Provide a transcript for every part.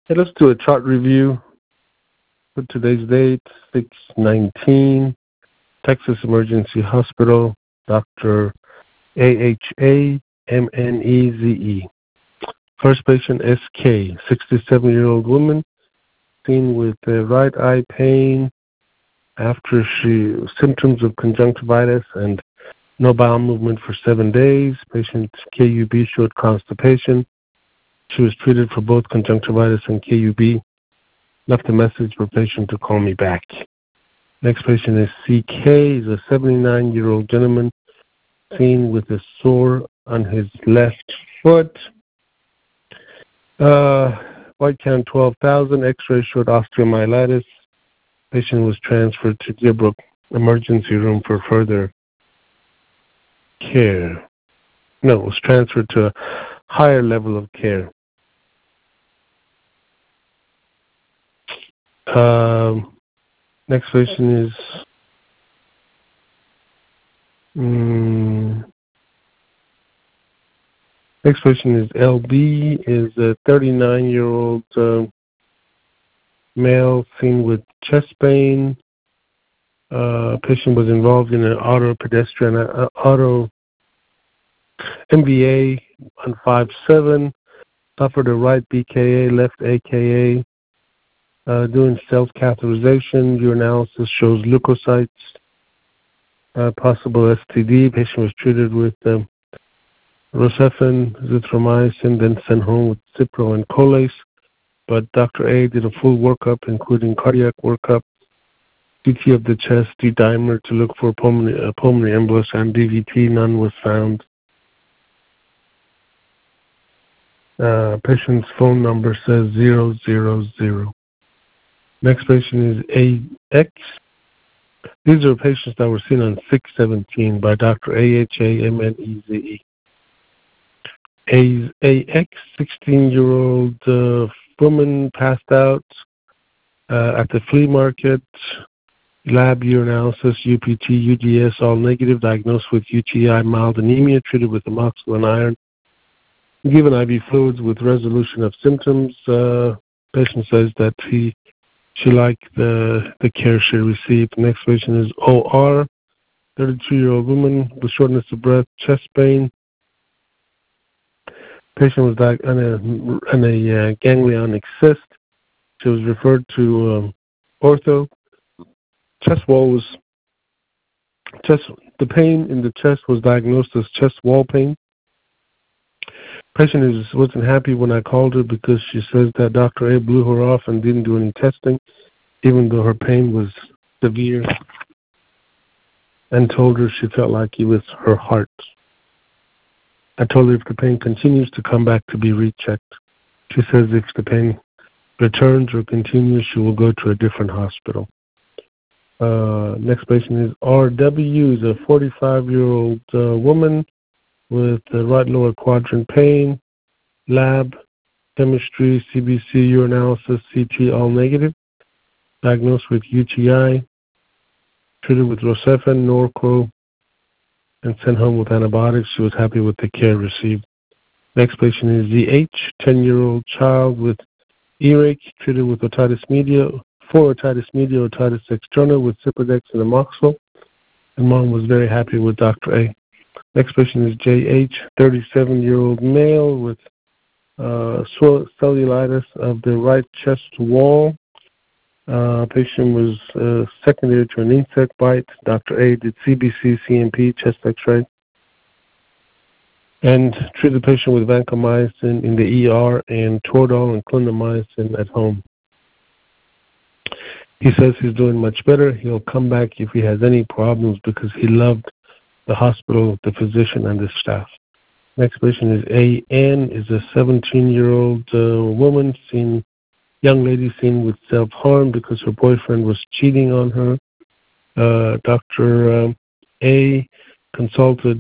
Hey, let's do a chart review for today's date, 6/19, Texas Emergency Hospital, Dr. AHAMNEZE. First patient, SK, 67-year-old woman, seen with right eye pain after symptoms of conjunctivitis and no bowel movement for 7 days. Patient KUB showed constipation. She was treated for both conjunctivitis and KUB. Left a message for patient to call me back. Next patient is CK. He's a 79-year-old gentleman seen with a sore on his left foot. White count 12,000. X-ray showed osteomyelitis. Patient was transferred to Deerbrook emergency room for further care. No, it was transferred to a higher level of care. Next patient is LB, is a 39-year-old male seen with chest pain. Patient was involved in an auto MVA on 5/7, suffered a right BKA, left AKA. Doing self-catheterization. Urinalysis shows leukocytes. Possible STD. Patient was treated with Rocephin, zithromycin, then sent home with Cipro and Colace. But Dr. A did a full workup, including cardiac workup, CT of the chest, D-dimer to look for pulmonary embolus, and DVT. None was found. Patient's phone number says 000. Next patient is AX. These are patients that were seen on 6/17 by Dr. AHAMNEZE. AX, 16-year-old woman, passed out at the flea market. Lab urinalysis, UPT, UDS, all negative. Diagnosed with UTI, mild anemia, treated with amoxicillin iron. Given IV fluids with resolution of symptoms. Patient says that she liked the care she received. Next patient is OR, 32-year-old woman with shortness of breath, chest pain. Patient was on a ganglionic cyst. She was referred to ortho. The pain in the chest was diagnosed as chest wall pain. Patient wasn't happy when I called her because she says that Dr. A blew her off and didn't do any testing, even though her pain was severe, and told her she felt like it was her heart. I told her if the pain continues to come back to be rechecked. She says if the pain returns or continues, she will go to a different hospital. Next patient is RW, is a 45-year-old woman with right lower quadrant pain, lab, chemistry, CBC, urinalysis, CT, all negative. Diagnosed with UTI, treated with Rocephin, Norco, and sent home with antibiotics. She was happy with the care received. Next patient is ZH, 10-year-old child with earache, treated with otitis media, otitis externa with Ciprodex and amoxicillin. And mom was very happy with Dr. A. Next patient is JH, 37-year-old male with cellulitis of the right chest wall. Patient was secondary to an insect bite. Dr. A did CBC, CMP, chest X-ray, and treated the patient with vancomycin in the ER and Toradol and clindamycin at home. He says he's doing much better. He'll come back if he has any problems because he loved the hospital, the physician, and the staff. Next patient is AN, is a 17-year-old young lady seen with self-harm because her boyfriend was cheating on her. Dr. A consulted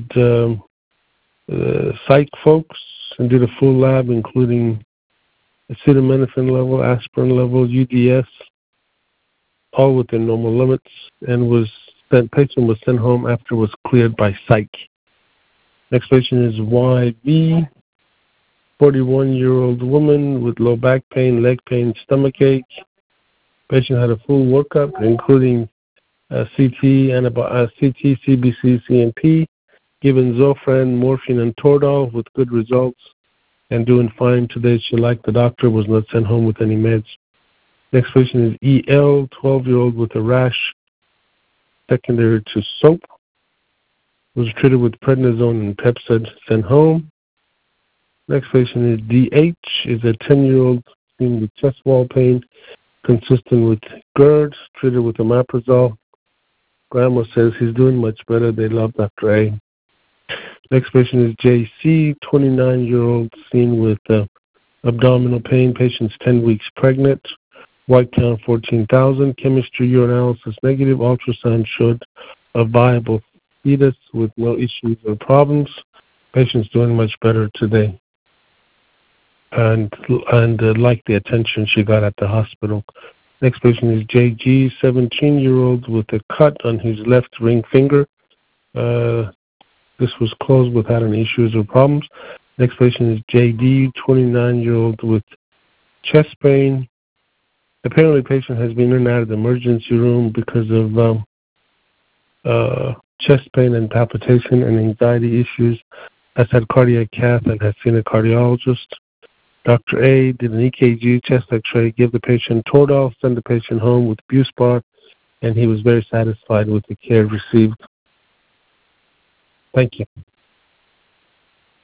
psych folks and did a full lab, including acetaminophen level, aspirin level, UDS, all within normal limits, and patient was sent home after was cleared by psych. Next patient is YV, 41-year-old woman with low back pain, leg pain, stomach ache. Patient had a full workup, including CT, CBC, CNP, given Zofran, morphine, and Toradol with good results, and doing fine today. She liked the doctor, was not sent home with any meds. Next patient is EL, 12-year-old with a rash secondary to soap. Was treated with prednisone and Pepcid, sent home. Next patient is DH, is a 10-year-old seen with chest wall pain consistent with GERD, treated with omeprazole. Grandma says he's doing much better. They love Dr. A. Next patient is JC, 29-year-old seen with abdominal pain. Patient's 10 weeks pregnant. White count 14,000. Chemistry urinalysis negative. Ultrasound showed a viable fetus with no issues or problems. Patient's doing much better today. And like the attention she got at the hospital. Next patient is JG, 17-year-old with a cut on his left ring finger. This was closed without any issues or problems. Next patient is JD, 29-year-old with chest pain. Apparently, patient has been in and out of the emergency room because of chest pain and palpitation and anxiety issues. Has had cardiac cath and has seen a cardiologist. Dr. A did an EKG, chest x-ray, gave the patient Toradol, sent the patient home with Buspar, and he was very satisfied with the care received. Thank you.